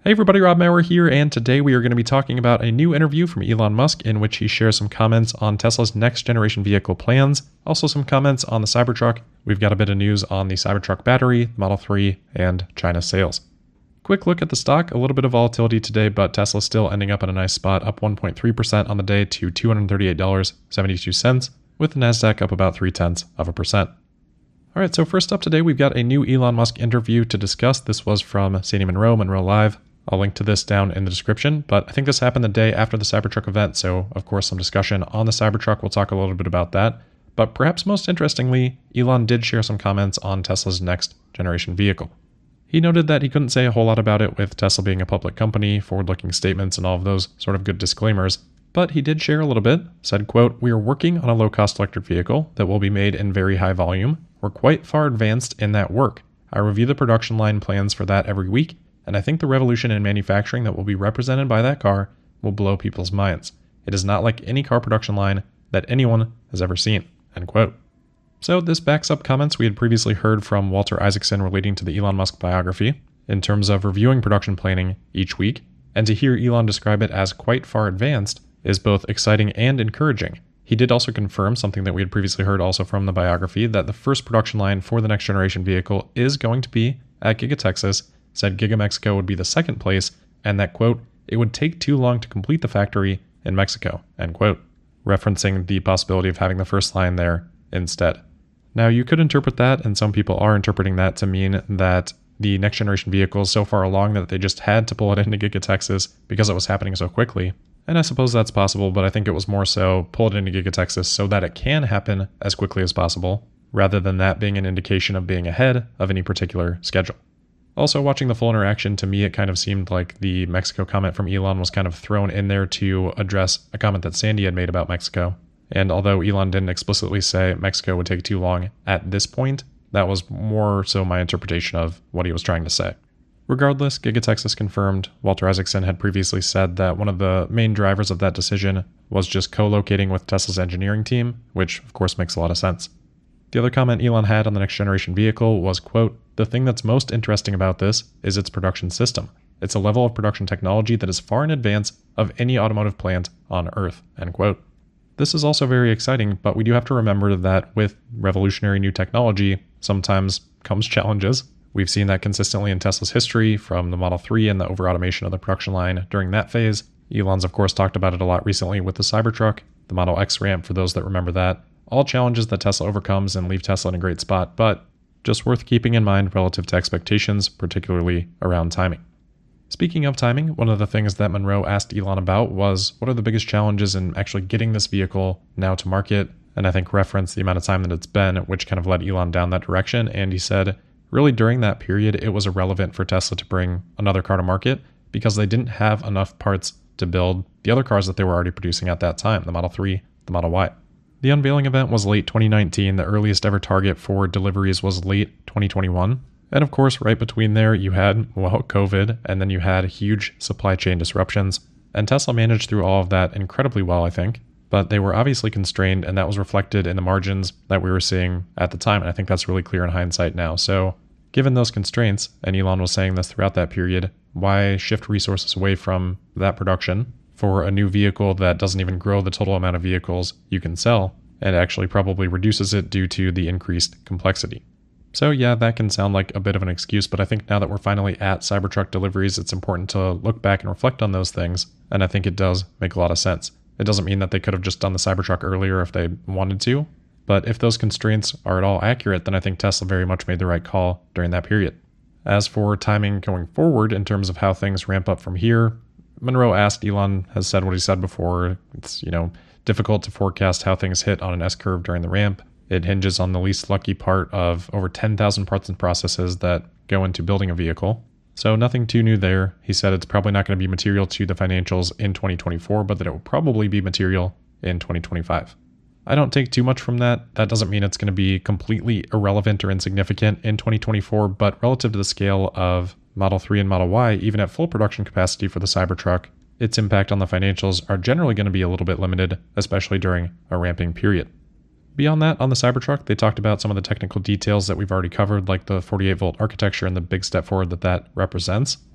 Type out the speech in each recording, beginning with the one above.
Hey everybody, Rob Maurer here, and today we are going to be talking about a new interview from Elon Musk in which he shares some comments on Tesla's next generation vehicle plans, also some comments on the Cybertruck. We've got a bit of news on the Cybertruck battery, Model 3, and China sales. Quick look at the stock, a little bit of volatility today, but Tesla's still ending up in a nice spot, up 1.3% on the day to $238.72, with the Nasdaq up about 0.3%. Alright, so first up today, we've got a new Elon Musk interview to discuss. This was from Sandy Munro, Munro Live. I'll link to this down in the description, but I think this happened the day after the Cybertruck event, so of course some discussion on the Cybertruck. We'll talk a little bit about that. But perhaps most interestingly, Elon did share some comments on Tesla's next generation vehicle. He noted that he couldn't say a whole lot about it with Tesla being a public company, forward-looking statements, and all of those sort of good disclaimers, but he did share a little bit, said, quote, "We are working on a low-cost electric vehicle that will be made in very high volume. We're quite far advanced in that work. I review the production line plans for that every week, and I think the revolution in manufacturing that will be represented by that car will blow people's minds. It is not like any car production line that anyone has ever seen," end quote. So this backs up comments we had previously heard from Walter Isaacson relating to the Elon Musk biography in terms of reviewing production planning each week, and to hear Elon describe it as quite far advanced is both exciting and encouraging. He did also confirm something that we had previously heard also from the biography, that the first production line for the next generation vehicle is going to be at Giga Texas, said Giga Mexico would be the second place, and that, quote, "it would take too long to complete the factory in Mexico," end quote, referencing the possibility of having the first line there instead. Now, you could interpret that, and some people are interpreting that to mean that the next generation vehicle is so far along that they just had to pull it into Giga Texas because it was happening so quickly. And I suppose that's possible, but I think it was more so pull it into Giga Texas so that it can happen as quickly as possible, rather than that being an indication of being ahead of any particular schedule. Also, watching the full interaction, to me, it kind of seemed like the Mexico comment from Elon was kind of thrown in there to address a comment that Sandy had made about Mexico. And although Elon didn't explicitly say Mexico would take too long at this point, that was more so my interpretation of what he was trying to say. Regardless, Giga Texas confirmed. Walter Isaacson had previously said that one of the main drivers of that decision was just co-locating with Tesla's engineering team, which of course makes a lot of sense. The other comment Elon had on the next generation vehicle was, quote, "The thing that's most interesting about this is its production system. It's a level of production technology that is far in advance of any automotive plant on Earth," end quote. This is also very exciting, but we do have to remember that with revolutionary new technology, sometimes comes challenges. We've seen that consistently in Tesla's history, from the Model 3 and the over-automation of the production line during that phase. Elon's of course talked about it a lot recently with the Cybertruck, the Model X ramp for those that remember that. All challenges that Tesla overcomes and leave Tesla in a great spot, but just worth keeping in mind relative to expectations, particularly around timing. Speaking of timing, one of the things that Munro asked Elon about was what are the biggest challenges in actually getting this vehicle now to market, and I think referenced the amount of time that it's been, which kind of led Elon down that direction, and he said, really during that period, it was irrelevant for Tesla to bring another car to market because they didn't have enough parts to build the other cars that they were already producing at that time, the Model 3, the Model Y. The unveiling event was late 2019. The earliest ever target for deliveries was late 2021. And of course, right between there, you had, well, COVID, and then you had huge supply chain disruptions. And Tesla managed through all of that incredibly well, I think. But they were obviously constrained, and that was reflected in the margins that we were seeing at the time. And I think that's really clear in hindsight now. So given those constraints, and Elon was saying this throughout that period, why shift resources away from that production for a new vehicle that doesn't even grow the total amount of vehicles you can sell, and actually probably reduces it due to the increased complexity? So yeah, that can sound like a bit of an excuse, but I think now that we're finally at Cybertruck deliveries, it's important to look back and reflect on those things, and I think it does make a lot of sense. It doesn't mean that they could have just done the Cybertruck earlier if they wanted to, but if those constraints are at all accurate, then I think Tesla very much made the right call during that period. As for timing going forward in terms of how things ramp up from here, Munro asked, Elon has said what he said before. It's, difficult to forecast how things hit on an S-curve during the ramp. It hinges on the least lucky part of over 10,000 parts and processes that go into building a vehicle. So nothing too new there. He said it's probably not going to be material to the financials in 2024, but that it will probably be material in 2025. I don't take too much from that. That doesn't mean it's going to be completely irrelevant or insignificant in 2024, but relative to the scale of Model 3 and Model Y, even at full production capacity for the Cybertruck, its impact on the financials are generally going to be a little bit limited, especially during a ramping period. Beyond that, on the Cybertruck, they talked about some of the technical details that we've already covered, like the 48-volt architecture and the big step forward that represents.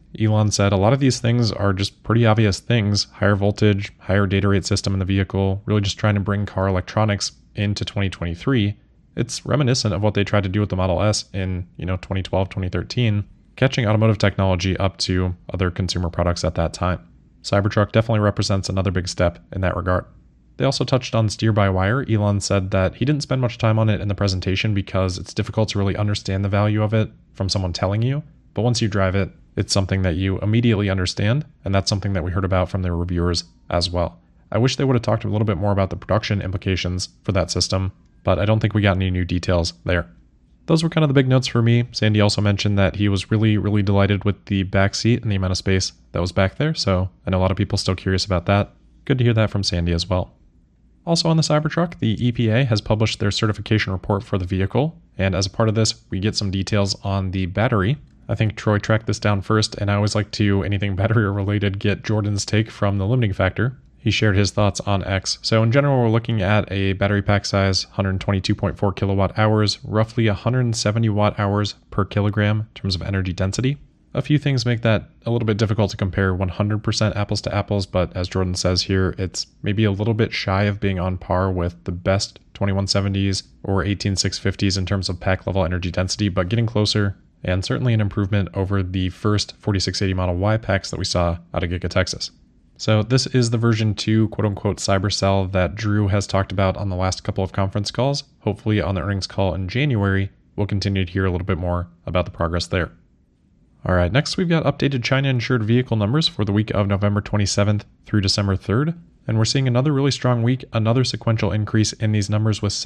Elon said a lot of these things are just pretty obvious things: higher voltage, higher data rate system in the vehicle, really just trying to bring car electronics into 2023. It's reminiscent of what they tried to do with the Model S in 2012, 2013, catching automotive technology up to other consumer products at that time. Cybertruck definitely represents another big step in that regard. They also touched on steer-by-wire. Elon said that he didn't spend much time on it in the presentation because it's difficult to really understand the value of it from someone telling you. But once you drive it, it's something that you immediately understand, and that's something that we heard about from their reviewers as well. I wish they would have talked a little bit more about the production implications for that system, but I don't think we got any new details there. Those were kind of the big notes for me. Sandy also mentioned that he was really, really delighted with the back seat and the amount of space that was back there, so I know a lot of people still curious about that. Good to hear that from Sandy as well. Also on the Cybertruck, the EPA has published their certification report for the vehicle, and as a part of this, we get some details on the battery. I think Troy tracked this down first, and I always like to, anything battery related, get Jordan's take from the limiting factor. He shared his thoughts on X. So in general, we're looking at a battery pack size, 122.4 kilowatt hours, roughly 170 watt hours per kilogram in terms of energy density. A few things make that a little bit difficult to compare 100% apples to apples, but as Jordan says here, it's maybe a little bit shy of being on par with the best 2170s or 18650s in terms of pack level energy density, but getting closer, and certainly an improvement over the first 4680 Model Y packs that we saw out of Giga Texas. So this is the version 2 quote-unquote Cybercell that Drew has talked about on the last couple of conference calls. Hopefully on the earnings call in January, we'll continue to hear a little bit more about the progress there. All right, next we've got updated China insured vehicle numbers for the week of November 27th through December 3rd. And we're seeing another really strong week, another sequential increase in these numbers with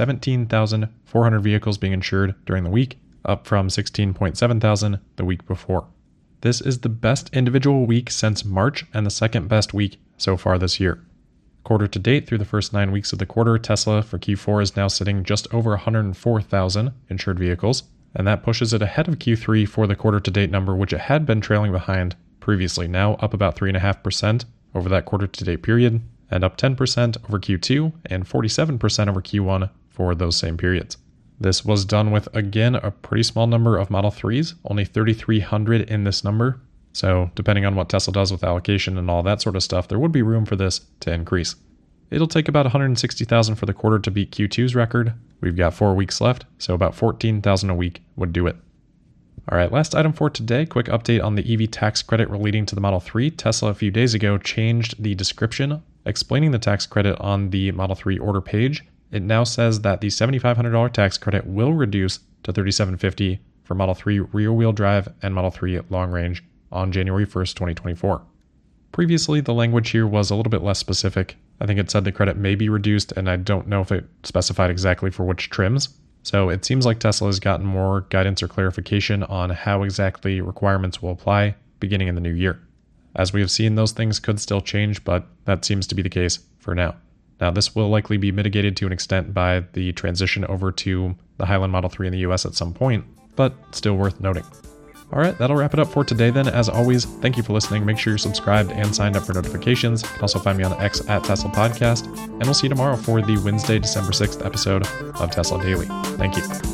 17,400 vehicles being insured during the week, up from 16.7 thousand the week before. This is the best individual week since March and the second best week so far this year. Quarter to date, through the first 9 weeks of the quarter, Tesla for Q4 is now sitting just over 104,000 insured vehicles, and that pushes it ahead of Q3 for the quarter to date number, which it had been trailing behind previously, now up about 3.5% over that quarter to date period, and up 10% over Q2 and 47% over Q1 for those same periods. This was done with, again, a pretty small number of Model 3s, only 3,300 in this number. So depending on what Tesla does with allocation and all that sort of stuff, there would be room for this to increase. It'll take about 160,000 for the quarter to beat Q2's record. We've got 4 weeks left, so about 14,000 a week would do it. All right, last item for today, quick update on the EV tax credit relating to the Model 3. Tesla a few days ago changed the description explaining the tax credit on the Model 3 order page. It now says that the $7,500 tax credit will reduce to $3,750 for Model 3 rear-wheel drive and Model 3 long range on January 1st, 2024. Previously, the language here was a little bit less specific. I think it said the credit may be reduced, and I don't know if it specified exactly for which trims. So it seems like Tesla has gotten more guidance or clarification on how exactly requirements will apply beginning in the new year. As we have seen, those things could still change, but that seems to be the case for now. Now, this will likely be mitigated to an extent by the transition over to the Highland Model 3 in the US at some point, but still worth noting. All right, that'll wrap it up for today then. As always, thank you for listening. Make sure you're subscribed and signed up for notifications. You can also find me on X at Tesla Podcast, and we'll see you tomorrow for the Wednesday, December 6th episode of Tesla Daily. Thank you.